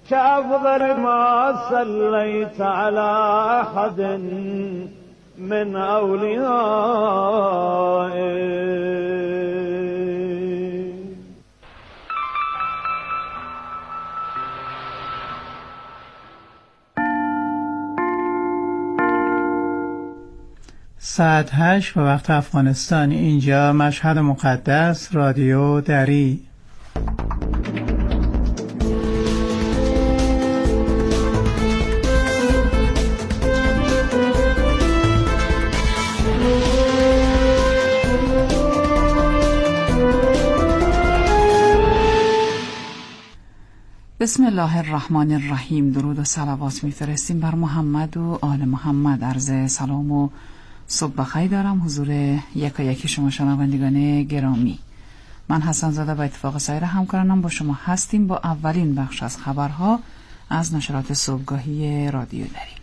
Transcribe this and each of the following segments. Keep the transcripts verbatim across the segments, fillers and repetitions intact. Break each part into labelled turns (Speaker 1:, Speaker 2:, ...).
Speaker 1: كأفضل ما صليت على أحد من أوليائك.
Speaker 2: ساعت هشت و وقت افغانستان. اینجا مشهد مقدس، رادیو دری.
Speaker 3: بسم الله الرحمن الرحیم. درود و صلوات میفرستیم بر محمد و آل محمد. عرض سلام و صبح بخیر دارم حضور یکا یکی شما شنوندگان گرامی. من حسن زاده با اتفاق سایر همکارانم با شما هستیم با اولین بخش از خبرها از نشرات صبحگاهی رادیو دری.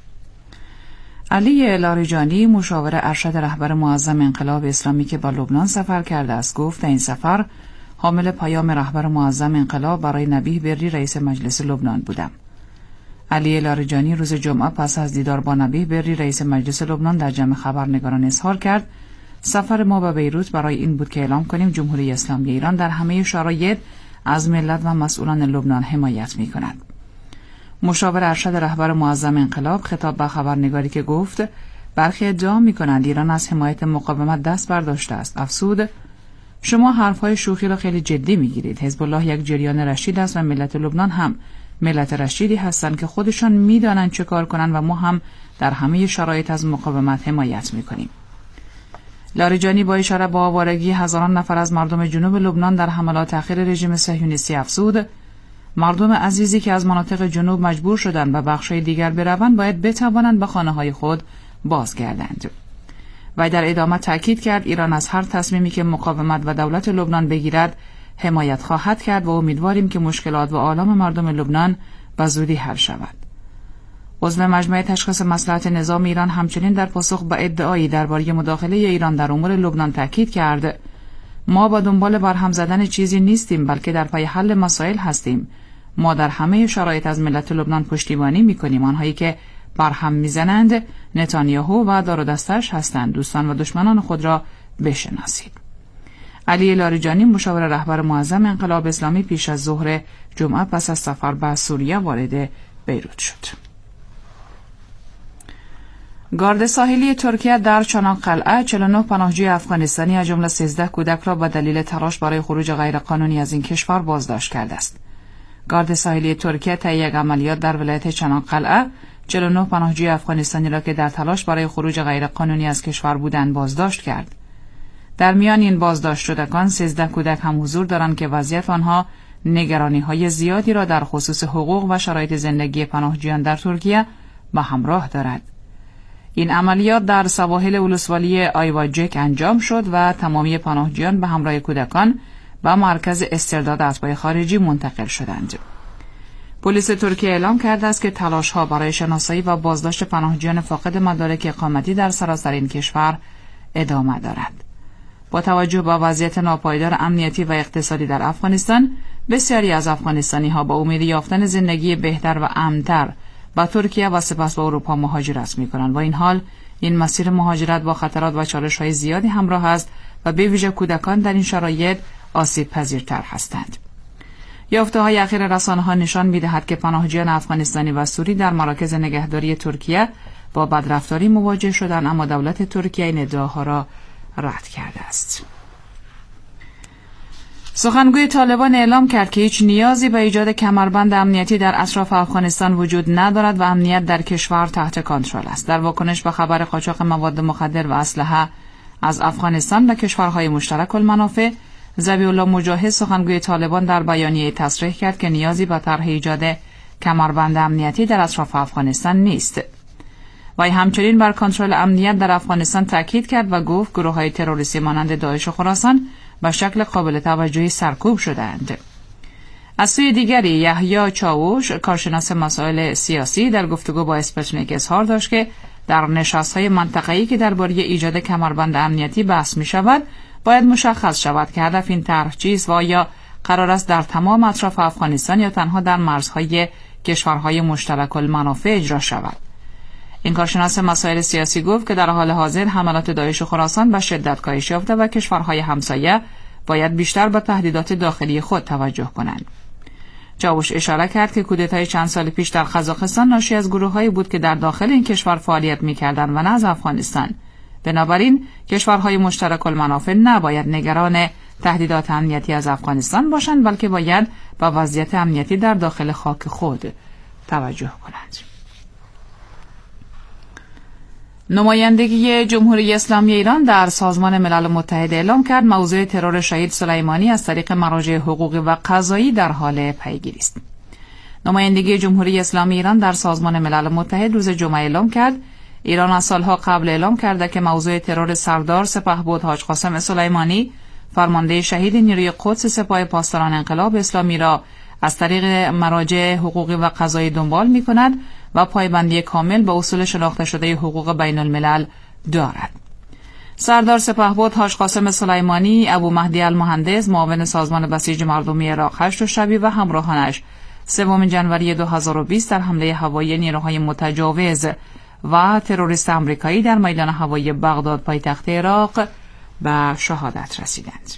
Speaker 3: علی لاریجانی مشاور ارشد رهبر معظم انقلاب اسلامی که با لبنان سفر کرده است گفت در این سفر حامل پیام رهبر معظم انقلاب برای نبیه بری رئیس مجلس لبنان بودم. علی لاریجانی روز جمعه پس از دیدار با نبیه بری رئیس مجلس لبنان در جمع خبرنگاران اظهار کرد سفر ما به بیروت برای این بود که اعلام کنیم جمهوری اسلامی ایران در همه شرایط از ملت و مسئولان لبنان حمایت می کند. مشاور ارشد رهبر معظم انقلاب خطاب به خبرنگاری که گفت برخی ادعا می کنند ایران از حمایت مقاومت دست برداشته است افزود شما حرفهای شوخی را خیلی جدی میگیرید. حزب الله یک جریان رشید است و ملت لبنان هم ملت رشیدی هستند که خودشان میدانند چه کار کنند و ما هم در همه شرایط از مقاومت حمایت میکنیم. لاریجانی با اشاره به آوارگی هزاران نفر از مردم جنوب لبنان در حملات اخیر رژیم صهیونیستی افزود مردم عزیزی که از مناطق جنوب مجبور شدند و بخش‌های دیگر بروند باید بتوانند به خانه‌های خود بازگردند. و در ادامه تاکید کرد ایران از هر تصمیمی که مقاومت و دولت لبنان بگیرد حمایت خواهد کرد و امیدواریم که مشکلات و آلام مردم لبنان به زودی حل شود. عضو مجمع تشخیص مصلحت نظام ایران همچنین در پاسخ به ادعایی درباره مداخله ایران در امور لبنان تاکید کرد ما با دنبال برهم زدن چیزی نیستیم بلکه در پی حل مسائل هستیم. ما در همه شرایط از ملت لبنان پشتیبانی می‌کنیم. آنهایی که برهم میزنند نتانیاهو و دار و دستش هستند. دوستان و دشمنان خود را بشناسید. علی لاریجانی مشاور رهبر معظم انقلاب اسلامی پیش از ظهر جمعه پس از سفر به سوریه وارد بیروت شد. گارد ساحلی ترکیه در چنانقلعه چهل و نه پناهجوی افغانستانی از جمله سیزده کودک را به دلیل تلاش برای خروج غیرقانونی از این کشور بازداشت کرده است. گارد ساحلی ترکیه طی یک عملیات در ولایت چنانقلعه چهل و نه پناهجوی افغانستانی را که در تلاش برای خروج غیرقانونی از کشور بودند بازداشت کرد. در میان این بازداشت شدگان سیزده کودک هم حضور دارند که وضعیت آنها نگرانی‌های زیادی را در خصوص حقوق و شرایط زندگی پناهجویان در ترکیه به همراه دارد. این عملیات در سواحل ولسوالی آیواجک انجام شد و تمامی پناهجویان به همراه کودکان به مرکز استرداد اتباع خارجی منتقل شدند. پلیس ترکیه اعلام کرده است که تلاش‌ها برای شناسایی و بازداشت پناهجویان فاقد مدارک اقامتی در سراسر این کشور ادامه دارد. با توجه به وضعیت ناپایدار امنیتی و اقتصادی در افغانستان، بسیاری از افغانستانی‌ها با امید یافتن زندگی بهتر و امن‌تر به ترکیه و سپس به اروپا مهاجرت می‌کنند. با این حال، این مسیر مهاجرت با خطرات و چالش‌های زیادی همراه است و به ویژه کودکان در این شرایط آسیب پذیرتر هستند. یافته‌های اخیر رسانه‌ها نشان می‌دهد که پناهجویان افغانستانی و سوری در مراکز نگهداری ترکیه با بدرفتاری مواجه شدند، اما دولت ترکیه این ادعاها را رد کرده است. سخنگوی طالبان اعلام کرد که هیچ نیازی به ایجاد کمربند امنیتی در اطراف افغانستان وجود ندارد و امنیت در کشور تحت کنترل است. در واکنش به خبر قاچاق مواد مخدر و اسلحه از افغانستان به کشورهای مشترک المنافع، ذبیح الله مجاهد سخنگوی طالبان در بیانیه تصریح کرد که نیازی به طرح ایجاد کمربند امنیتی در اطراف افغانستان نیست. وی همچنین بر کنترل امنیت در افغانستان تاکید کرد و گفت گروه‌های تروریستی مانند داعش و خراسان به شکل قابل توجهی سرکوب شدند. از سوی دیگری یحیی چاوش کارشناس مسائل سیاسی در گفتگو با اسپوتنیک اظهار داشت که در نشست‌های منطقه‌ای که درباره ایجاد کمربند امنیتی بحث می‌شود باید مشخص شود که هدف این طرح چیست و آیا قرار است در تمام اطراف افغانستان یا تنها در مرزهای کشورهای مشترک المنافع اجرا شود. این کارشناس مسائل سیاسی گفت که در حال حاضر حملات داعش خراسان به شدت کاهش یافته و کشورهای همسایه باید بیشتر به تهدیدات داخلی خود توجه کنند. چاوش اشاره کرد که کودتای چند سال پیش در قزاقستان ناشی از گروه‌هایی بود که در داخل این کشور فعالیت می‌کردند و نه از افغانستان. بنابراین کشورهای مشترک المنافع نباید نگران تهدیدات امنیتی از افغانستان باشند، بلکه باید به وضعیت امنیتی در داخل خاک خود توجه کنند. نمایندگی جمهوری اسلامی ایران در سازمان ملل متحد اعلام کرد موضوع ترور شهید سلیمانی از طریق مراجع حقوقی و قضایی در حال پیگیری است. نمایندگی جمهوری اسلامی ایران در سازمان ملل متحد روز جمعه اعلام کرد ایران از سالها قبل اعلام کرده که موضوع ترور سردار سپهبد حاج قاسم سلیمانی فرمانده شهید نیروی قدس سپاه پاسداران انقلاب اسلامی را از طریق مراجع حقوقی و قضایی دنبال می‌کند و پایبندی کامل به اصول شناخته شده حقوق بین الملل دارد. سردار سپهبد حاج قاسم سلیمانی، ابو مهدی المهندس، معاون سازمان بسیج مردمی عراق هشت و شبی و همراهانش سوم ژانویه دو هزار و بیست در حمله هوایی نیروهای متجاوز و تروریست آمریکایی در میدان هوایی بغداد پایتخت عراق به شهادت رسیدند.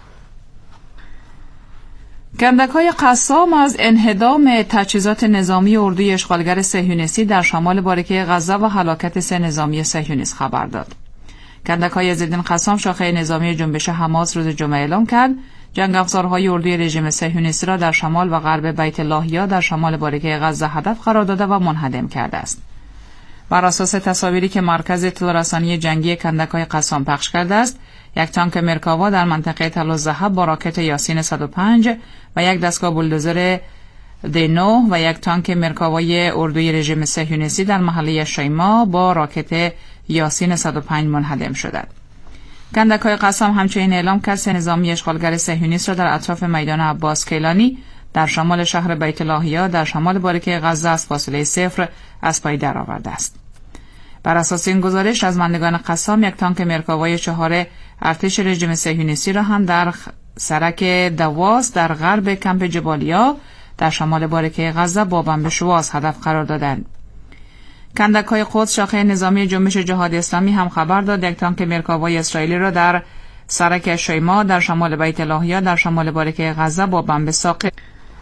Speaker 3: کندک‌های قسام از انهدام تجهیزات نظامی اردوی اشغالگر صهیونیستی در شمال باریکه غزه و هلاکت سه نظامی صهیونیست خبر داد. کندک‌های عزالدین قسام شاخه نظامی جنبش حماس روز جمعه اعلام کرد جنگ افزارهای اردوی رژیم صهیونیستی را در شمال و غرب بیت لاهیا در شمال باریکه غزه هدف قرار داده و منهدم کرده است. بر اساس تصاویری که مرکز اطلاع‌رسانی جنگی کندک‌های قسام پخش کرده است، یک تانک مرکاوا در منطقه طل الذهب با راکت یاسین صد و پنج و یک دستگاه بولدوزر دی نه و یک تانک مرکاوای اردوی رژیم صهیونیستی در محله شیما با راکت یاسین صد و پنج منهدم شدند. کندک‌های قسام همچنین اعلام کرد سه نظامی اشغالگر صهیونیست را در اطراف میدان عباس کیلانی در شمال شهر بیت لاهیا در شمال باریکه غزه از فاصله صفر از پای درآورده است. بر اساس این گزارش رزمندگان قسام یک تانک مرکاوای چهار ارتش رژیم صهیونیستی را هم در سرک دواس در غرب کمپ جبالیا در شمال باریکه غزه با بمب شواظ هدف قرار دادند. کندک‌های قدس شاخه نظامی جنبش جهاد اسلامی هم خبر داد یک تانک مرکاوای اسرائیلی را در سرک شیما در شمال بیت لاهیا در شمال باریکه غزه با بمب ساقط.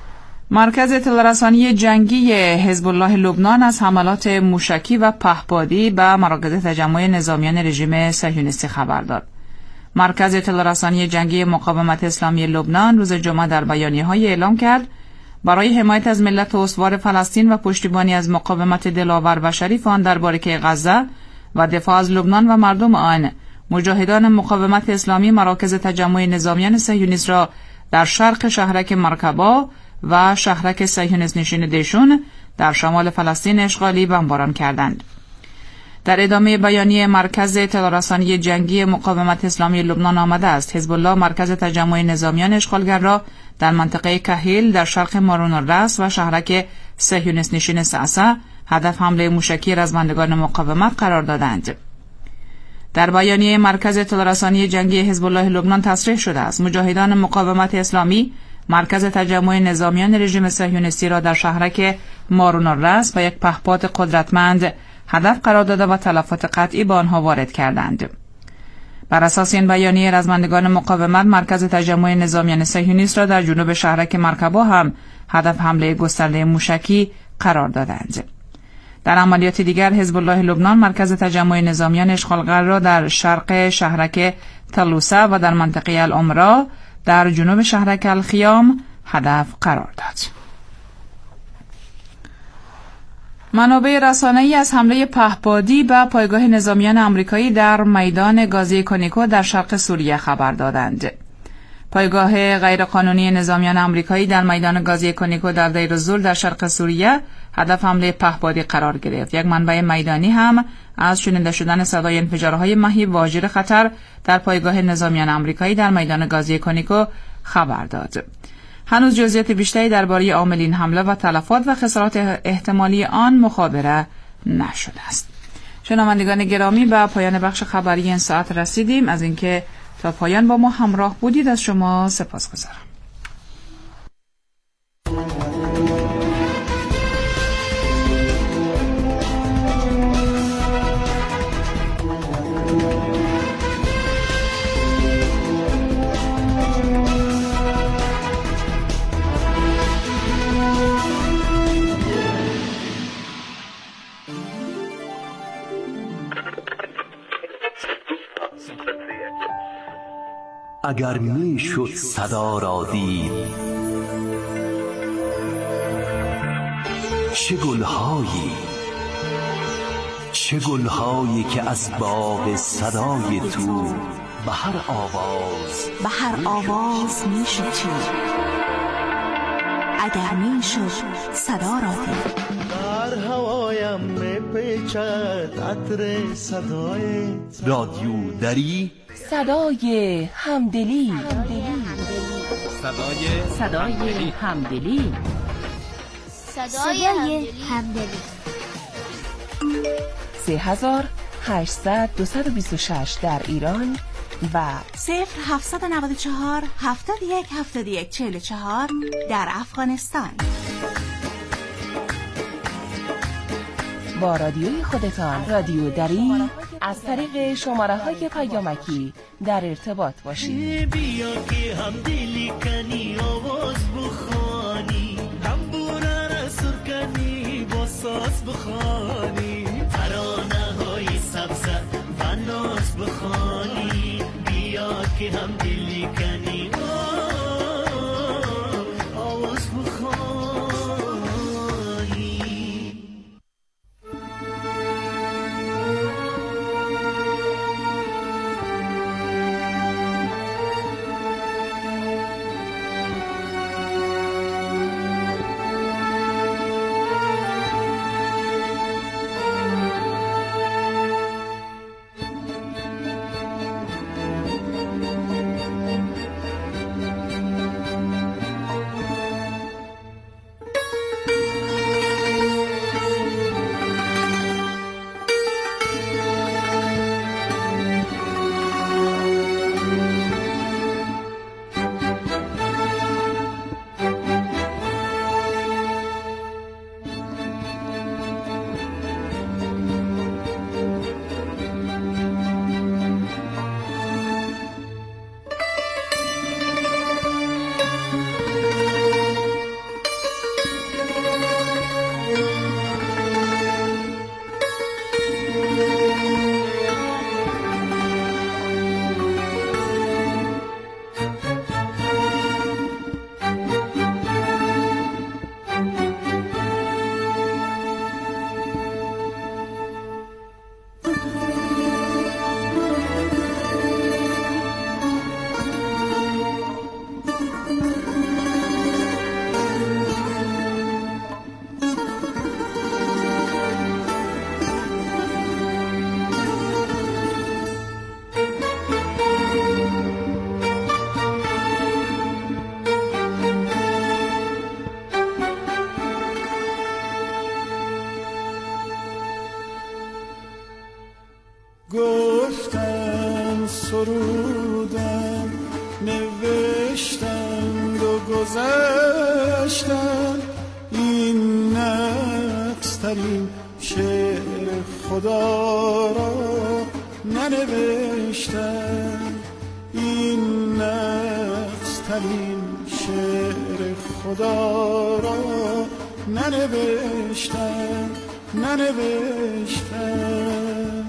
Speaker 3: مرکز اطلاع‌رسانی جنگی حزب الله لبنان از حملات موشکی و پهپادی به مراکز تجمع نظامیان رژیم صهیونیستی خبر داد. مرکز اطلاع‌رسانی جنگی مقاومت اسلامی لبنان روز جمعه در بیانیه‌های اعلام کرد برای حمایت از ملت استوار فلسطین و پشتیبانی از مقاومت دلاور و شریف آن در باریکه غزه و دفاع از لبنان و مردم آن، مجاهدان مقاومت اسلامی مراکز تجمع نظامیان صهیونیست را در شرق شهرک مرکبا و شهرک صهیونیست نشین دیشون در شمال فلسطین اشغالی بمباران کردند. در ادامه بیانیه مرکز اطلاع‌رسانی جنگی مقاومت اسلامی لبنان آمده است حزب الله مرکز تجمع نظامیان اشغالگر را در منطقه کهیل در شرق مارون الرأس و شهرک صهیونیست نشین سعسع هدف حمله موشکی رزمندگان مقاومت قرار دادند. در بیانیه مرکز اطلاع‌رسانی جنگی حزب الله لبنان تصریح شده است مجاهدان مقاومت اسلامی مرکز تجمع نظامیان رژیم صهیونیستی را در شهرک مارون الرأس و یک پهپاد قدرتمند هدف قرار داده و تلفات قطعی به آنها وارد کردند. بر اساس این بیانیه رزمندگان مقاومت مرکز تجمع نظامیان صهیونیست را در جنوب شهرک مرکبا هم هدف حمله گسترده موشکی قرار دادند. در عملیات دیگر حزب الله لبنان مرکز تجمع نظامیان اشغالگر را در شرق شهرک تلوسه و در منطقه العمرا در جنوب شهرک الخیام هدف قرار داد. منابع رسانه‌ای از حمله پهپادی به پایگاه نظامیان آمریکایی در میدان گازی کونیکو در شرق سوریه خبر دادند. پایگاه غیرقانونی نظامیان آمریکایی در میدان گازی کونیکو در دیر الزور در شرق سوریه هدف حمله پهپادی قرار گرفت. یک منبع میدانی هم از شنیده شدن صدای انفجارهای مهیب و واژیر خطر در پایگاه نظامیان آمریکایی در میدان گازی کونیکو خبر داد. هنوز جزئیات بیشتری درباره عامل این حمله و تلفات و خسارات احتمالی آن مخابره نشده است. شنوندگان گرامی، به پایان بخش خبری این ساعت رسیدیم. از اینکه تا پایان با ما همراه بودید از شما سپاسگزارم.
Speaker 4: اگر می شد صدا را دید، چه گلهایی چه گلهایی که از باغ صدای تو به هر آواز
Speaker 5: به هر آواز می شد چید، اگر می شد صدا را دید.
Speaker 6: در هوایم می پیچد عطر صدای
Speaker 4: رادیو دری،
Speaker 7: صدای همدلی،
Speaker 8: صدای
Speaker 7: صدای همدلی،
Speaker 9: صدای همدلی.
Speaker 7: سه هزار هشتصد دویست و بیست و شش در ایران و
Speaker 5: صفر هفتصد و نود و چهار هفتاد و یک هفتاد و یک چهل و چهار در افغانستان.
Speaker 7: با رادیوی خودتان رادیو دری از طریق شماره های پیامکی در ارتباط باشید.
Speaker 6: بیا که هم دلی کنی آواز بخوانی، هم بوره را سر کنی با ساز بخوانی، ترانه های سبزه و ناز بخوانی. بیا که هم دلی کنی آواز بخوانی.
Speaker 1: گفتن سرودن نوشتند و گذشتن، این نقص ترین شعر خدا را ننوشتن، این نقص ترین شعر خدا را ننوشتن ننوشتن.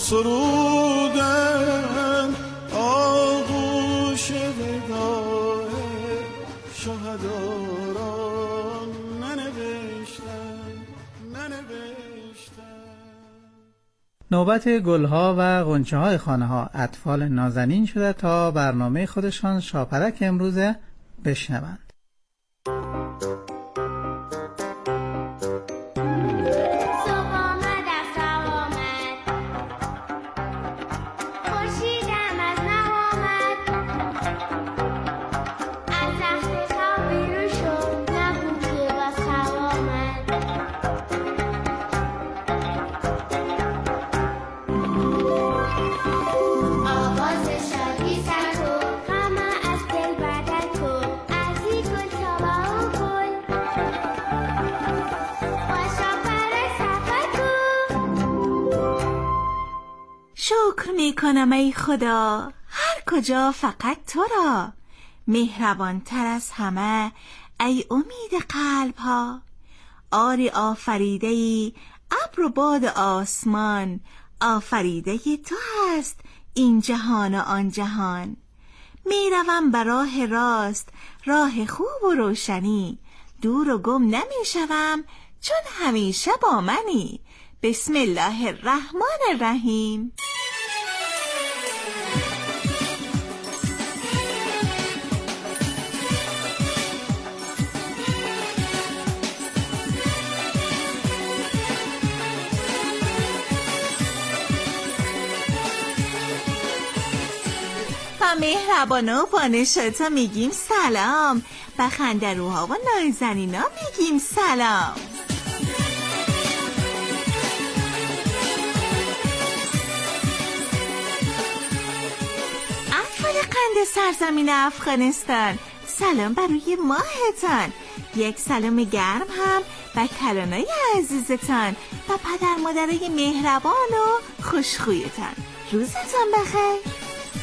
Speaker 1: سرودن آغوش وداع شهدا را ننوشتن ننوشتن.
Speaker 2: نوبت گلها و غنچه های خانه ها اطفال نازنین شده تا برنامه خودشان شاپرک امروزه بشنوند.
Speaker 5: شکر می کنم ای خدا هر کجا فقط تو را، مهربان تر از همه ای امید قلب ها. آری آفریده ای ابر و باد آسمان، آفریده تو هست این جهان و آن جهان. می روم بر راه راست راه خوب و روشنی، دور و گم نمی شوم چون همیشه با منی. بسم الله الرحمن الرحیم. و مهربان و بانشاتا میگیم سلام، و خندروها و نازنینا میگیم سلام. اطفال قند سرزمین افغانستان، سلام برای ماهتان. یک سلام گرم هم و کلانای عزیزتان و پدر مادرای مهربان و خوشخویتان. روزتان بخیر.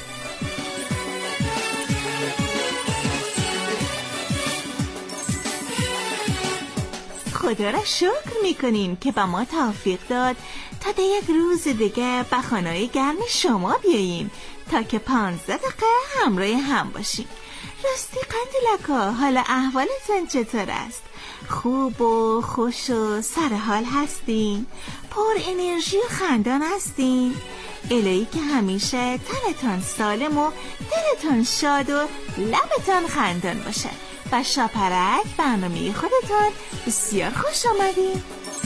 Speaker 5: خدا را شکر میکنیم که به ما توفیق داد تا در یک روز دیگه به خانه‌های گرم شما بیاییم تا که پانزده دقیقه همراه هم باشیم. راستی قندلکا، حال احوالتون چطور است؟ خوب و خوش و سرحال هستین؟ پر انرژی و خندان هستین؟ الهی که همیشه تنتان سالم و دلتان شاد و لبتان خندان باشه. و شاپرک برنامه خودتان بسیار خوش آمدین.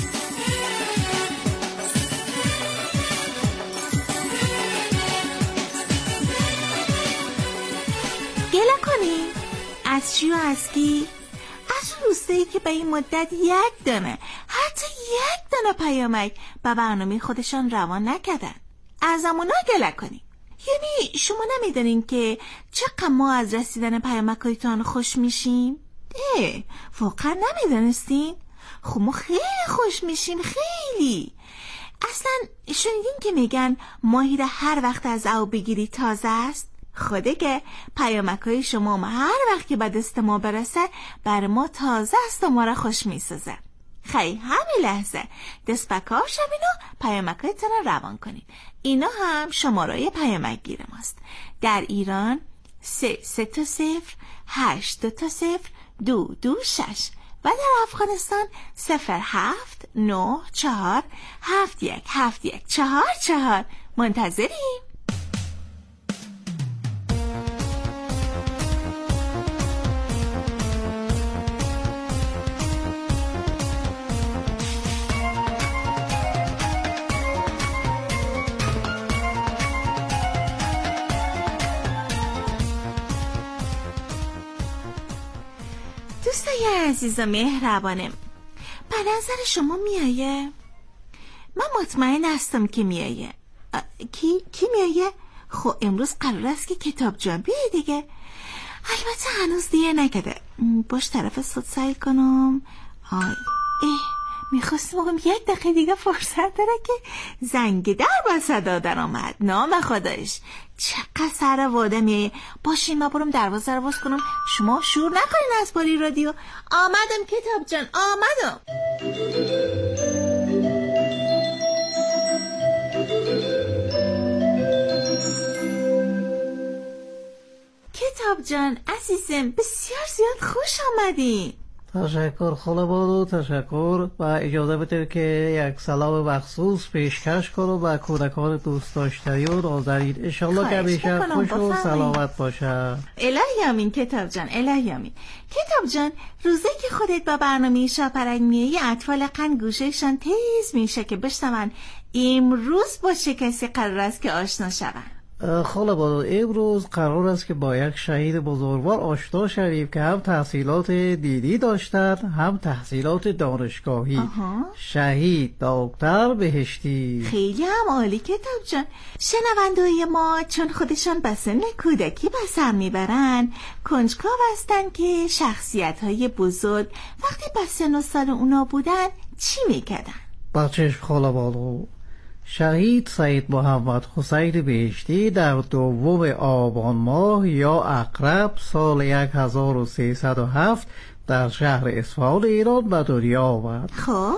Speaker 5: گله کنی؟ از چی و از کی؟ از دوستایی که به این مدت یک دانه حتی یک دانه پیامک به برنامه خودشان روان نکردن. از همونا گله کنی. یعنی شما نمیدونین که چقدر ما از رسیدن پیامکایتان خوش میشیم؟ اه واقعا نمیدونستین؟ خب ما خیلی خوش میشیم، خیلی. اصلا شنیدین که میگن ماهی را هر وقت از آب بگیری تازه است؟ خوده که پیامکای شما ما هر وقت که به دست ما برسه بر ما تازه است و ما را خوش میسازه. خیلی همین لحظه دست بکار شوین و پیامکایتان را روان کنین. اینا هم شماره پیامک گیر ماست. در ایران سه سه تا صفر هشت دو تا صفر دو دو شش و در افغانستان صفر هفت نه چهار هفت یک هفت یک چهار چهار. منتظریم. دوستای عزیز و مهربانم، به نظر شما میایه؟ من مطمئن هستم که میایه. کی کی میایه؟ خب امروز قرار است که کتاب جان بیایه دیگه. البته هنوز دیگه نکده. باش طرف صد سعی کنم. آی اه میخواستم بگم یک دقیقه دیگه فرصت داره که زنگ در با صدا در آمد. نام خدایش چقدر سر واده میایه. باشین ما برم دروازه رو باز کنم. شما شور نکنین از باری رادیو. آمدم کتاب جان، آمدم. کتاب جان عزیزم، بسیار زیاد خوش آمدین.
Speaker 2: تشکر خالبانو، تشکر. و اجازه بده که یک سلام مخصوص پیشکش کنم به کودکان دوست داشتنی و نازنین. انشالله که همیشه خوش و سلامت باشن.
Speaker 5: الهی آمین کتاب جان، الهی آمین. کتاب جان، روزه که خودت با برنامه شاپرک میایی اطفال قند گوشهشان تیز میشه که بشنون امروز با چه کسی قرار است که آشنا شون.
Speaker 2: خالبانو، امروز قرار است که با یک شهید بزرگوار آشنا شویم که هم تحصیلات دینی داشتند هم تحصیلات دانشگاهی.
Speaker 5: آها.
Speaker 2: شهید دکتر بهشتی.
Speaker 5: خیلی هم عالی کتاب جان. شنونده‌های ما چون خودشان به سن کودکی به سر میبرن کنجکاو هستن که شخصیت‌های بزرگ وقتی به سن و سال اونا بودن چی میکردن.
Speaker 2: با چشم خالبانو. شهید سید محمد حسین بهشتی در دوم آبان ماه یا عقرب سال هزار و سیصد و هفت در شهر اصفهان ایران به دنیا آمد.
Speaker 5: خب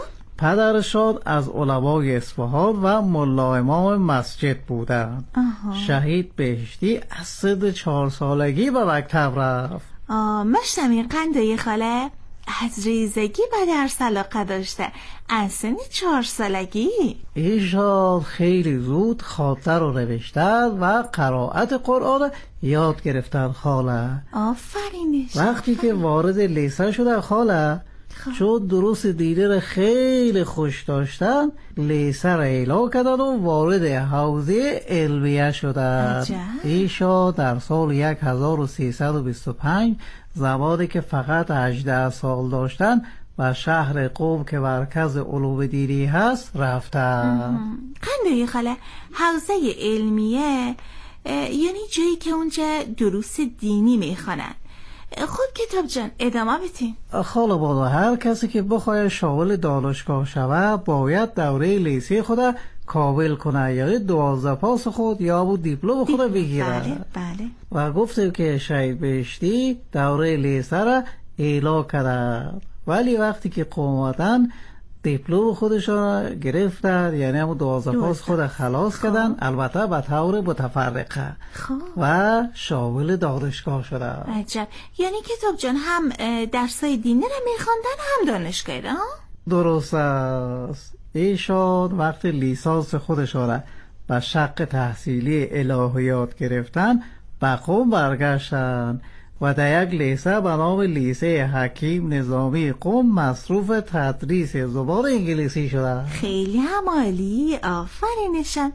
Speaker 2: پدرشان از علمای اصفهان و ملا امام مسجد بودند. شهید بهشتی از سن چهار سالگی به مکتب رفت.
Speaker 5: آه مشتمی قندای خاله از ریزگی به درس علاقه داشته، از سن چهار سالگی.
Speaker 2: ایشان خیلی زود خوانده رو نوشتن و قرائت قرآن یاد گرفتن خاله.
Speaker 5: آفرینش.
Speaker 2: وقتی که وارد لیسه شدن خاله، چون دروس دینی رو خیلی خوش داشتن لیسه رو اعلام کردن و وارد حوزه علمیه شدن. ایشان در سال هزار و سیصد و بیست و پنج زمانی که فقط هجده سال داشتن و شهر قم که مرکز علوم دینی هست رفتن.
Speaker 5: قندای خاله، حوزه علمیه یعنی جایی که اونجا دروس دینی میخوانن. خب کتاب جان ادامه بتین.
Speaker 2: خاله بانو، هر کسی که بخواه شامل دانشگاه شود باید دوره لیسه خود کامل کنه، یعنی دوازده پاس خود یا بود دیپلم خود بگیره.
Speaker 5: بله بله.
Speaker 2: و گفتیم که شهید بهشتی دوره لیسه را اعلام کرد، ولی وقتی که قومتن دیپلم خودشان گرفتن، یعنی همون دوازده پاس خود خلاص کردن، البته به طور متفرقه و شامل دانشگاه شدن.
Speaker 5: عجب. یعنی کتاب جان هم درسای دینی را میخواندن هم دانشگاهی را؟
Speaker 2: درست است. ایشان وقتی لیسانس خودشان را به شق تحصیلی الهیات گرفتن به قم برگشتن و در یک لیسه به نام لیسه حکیم نظامی قم مصروف تدریس زبان انگلیسی شدن.
Speaker 5: خیلی هم عالی، آفرینشم.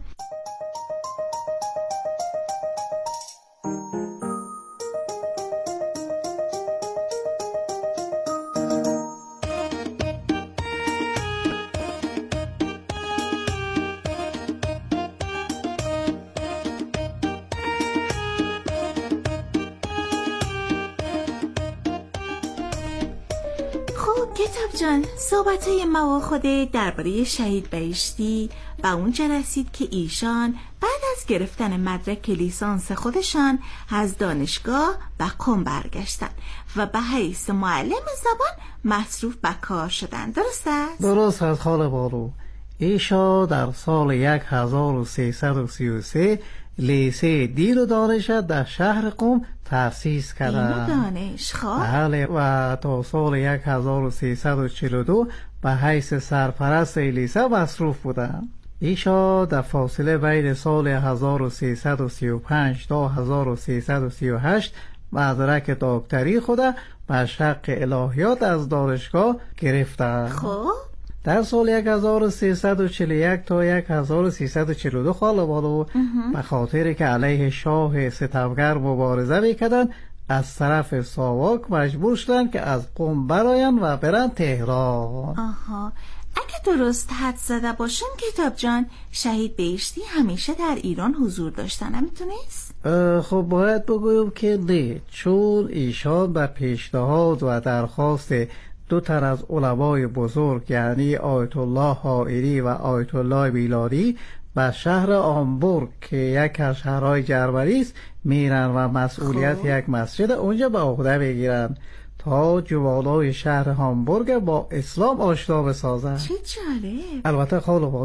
Speaker 5: کتاب جان، صحبت‌های ما و خودت درباره شهید بهشتی و اونجا رسید که ایشان بعد از گرفتن مدرک لیسانس خودشان از دانشگاه به قم برگشتن و به حیث معلم زبان مصروف به کار شدن. درست است؟
Speaker 2: درست است خاله بانو. ایشان در سال هزار و سیصد و سی و سه لیسه دین و دانش در شهر قم تأسیس کردند.
Speaker 5: دین و دانش خواه؟
Speaker 2: بله. و تا سال هزار و سیصد و چهل و دو به حیث سرپرست لیسه مصروف بودند. ایشان در فاصله بین سال هزار و سیصد و سی و پنج تا هزار و سیصد و سی و هشت مدرک دکتری خود به شق الهیات از دانشگاه گرفتند.
Speaker 5: خب
Speaker 2: در سال هزار و سیصد و چهل و یک تا هزار و سیصد و چهل و دو خاله بانو به خاطر که علیه شاه ستمگر مبارزه میکردن از طرف ساواک مجبور شدن که از قم براین و برن تهران.
Speaker 5: آها، اگه درست حد زده باشم کتاب جان، شهید بهشتی همیشه در ایران حضور داشتن، نمیتونست؟
Speaker 2: خب باید بگویم که نه، چون ایشان به پیشنهاد و درخواست دو تن از علمای بزرگ یعنی آیت الله حائری و آیت الله میلانی به شهر آمبورگ که یک از شهرهای جرمنی است میرن و مسئولیت خوب. یک مسجد اونجا به عهده بگیرن تا جوانای شهر هامبورگ با اسلام آشنا بسازن.
Speaker 5: چه جالب.
Speaker 2: البته خاله بانو،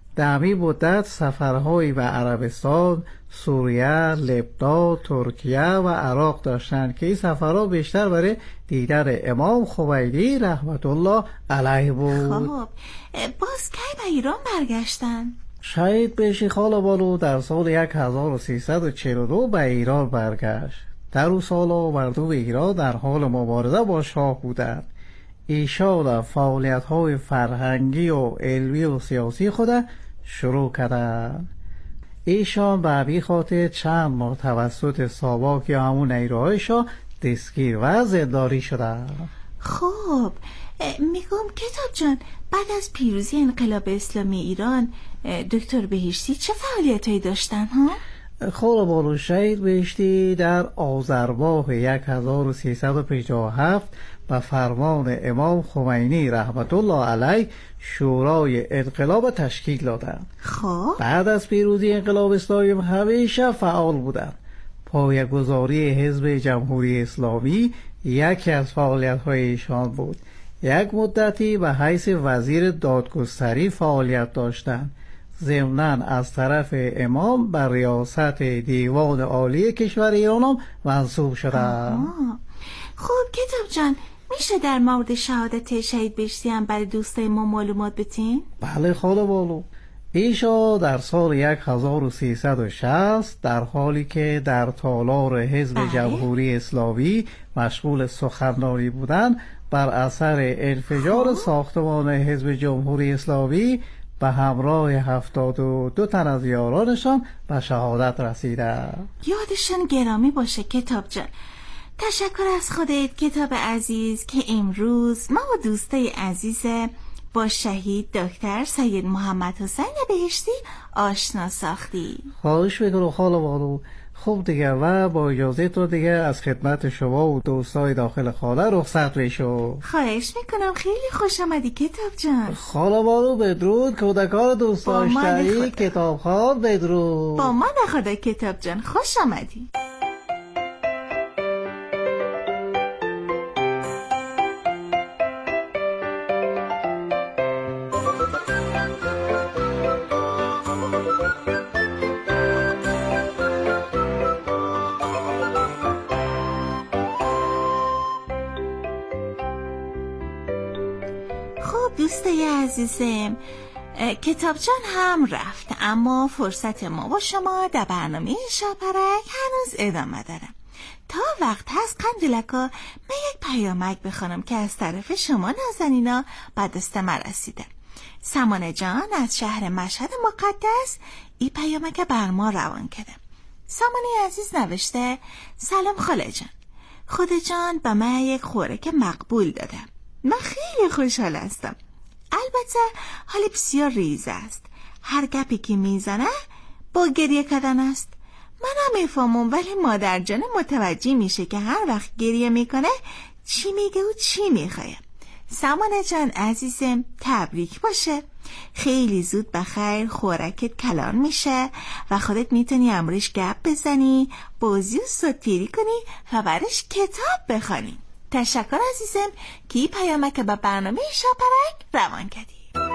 Speaker 2: در همین مدت سفرهایی به عربستان، سوریه، لبنان، ترکیه و عراق داشتند که این سفرها بیشتر برای دیدن امام خمینی رحمت الله علیه بود.
Speaker 5: خب باز کی به ایران برگشتن؟
Speaker 2: شهید بهشتی خاله بانو در سال هزار و سیصد و چهل و دو به ایران برگشت. در اون سال مردم ایران در حال مبارزه با شاه بودند. ایشان فعالیت‌های فرهنگی و علمی و سیاسی خود شروع کردند. ایشان به همین خاطر چند ماه توسط ساواک یا همون نیروهای شاه دستگیر و زندانی شدند.
Speaker 5: خب میگم کتاب جان، بعد از پیروزی انقلاب اسلامی ایران دکتر بهشتی چه فعالیتایی داشتن ها؟
Speaker 2: خاله بانو شهید بهشتی در آذر ماه هزار و سیصد و پنجاه و هفت به فرمان امام خمینی رحمت الله علیه شورای انقلاب تشکیل دادند.
Speaker 5: خب
Speaker 2: بعد از پیروزی انقلاب اسلامی همیشه فعال بودند. پایه‌گذاری حزب جمهوری اسلامی یکی از فعالیت‌های ایشان بود. یک مدتی به حیث وزیر دادگستری فعالیت داشتند. ضمناً از طرف امام بر ریاست دیوان عالی کشور ایران هم منصوب شدند.
Speaker 5: خب کتاب جان، میشه در مورد شهادت شهید بهشتی هم برای دوستای ما معلومات بتین؟
Speaker 2: بله خاله بانو. ایشا در سال هزار و سیصد و شصت در حالی که در تالار حزب
Speaker 5: بله.
Speaker 2: جمهوری اسلامی مشغول سخنرانی بودند، بر اثر انفجار ساختمان حزب جمهوری اسلامی به همراه هفتاد و دو تن از یارانشان به شهادت رسیدند.
Speaker 5: یادشان گرامی باشه کتاب جان. تشکر از خودت کتاب عزیز که امروز ما و دوستای عزیز با شهید دکتر سید محمد حسین بهشتی آشنا ساختی.
Speaker 2: خواهش میکنم خاله بانو. خب دیگه و با اجازه تو دیگه از خدمت شما و دوستای داخل خانه رخصت بشو.
Speaker 5: خواهش میکنم، خیلی خوش آمدی کتاب جان.
Speaker 2: خاله بانو بدرود. کودکان دوست داشتنی کتابخوان بدرود.
Speaker 5: با ما نخدا کتاب جان، خوش آمدی. دوستای عزیزم، کتاب جان هم رفت، اما فرصت ما با شما در برنامه شاپرک هنوز ادامه داره. تا وقت هست قندلکا من یک پیامک بخونم که از طرف شما نازنینا به دست من رسیده. سمانه جان از شهر مشهد مقدس این پیامک بر ما روان کرده. سمانه عزیز نوشته: سلام خاله جان، خود جان به من یک خوراک مقبول داده. من خیلی خوشحال هستم. البته حال بسیار ریز است. هر گپی که میزنه با گریه کردن است. من نمیفهمم، ولی مادر جان متوجه میشه که هر وقت گریه میکنه چی میگه و چی میخواه. سمانه جان عزیزم تبریک باشه. خیلی زود بخیر خوراکت کلان میشه و خودت میتونی امروز گپ بزنی، بازی و سوتیری کنی و برش کتاب بخوانی. تشکر عزیزم که این پیامک با برنامه شاپرک روان کردی.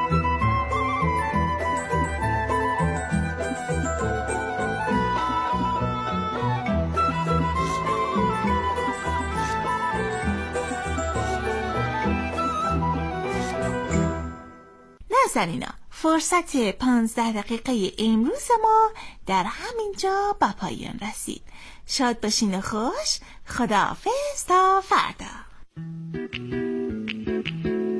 Speaker 5: نازنینا، فرصت پانزده دقیقه امروز ما در همینجا به پایان رسید. شاد باشین و خوش. خداحافظ تا فردا.